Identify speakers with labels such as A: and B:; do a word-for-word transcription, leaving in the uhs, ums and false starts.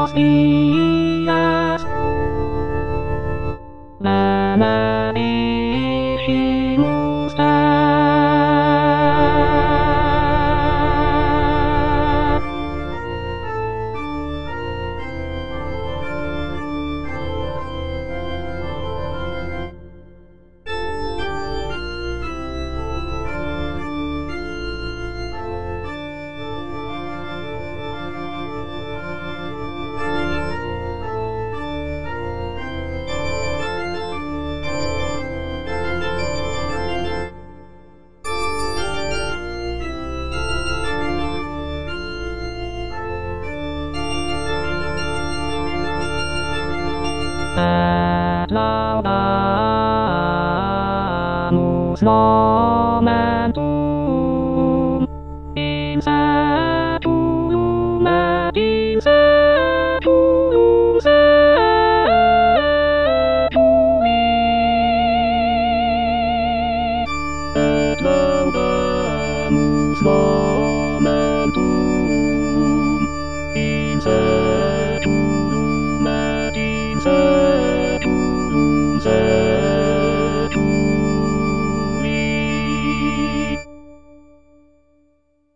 A: buenos días. Nada dijimos Adlaudamos momentum in saeculum et in saeculum saeculi. Et laudamus momentum in saeculum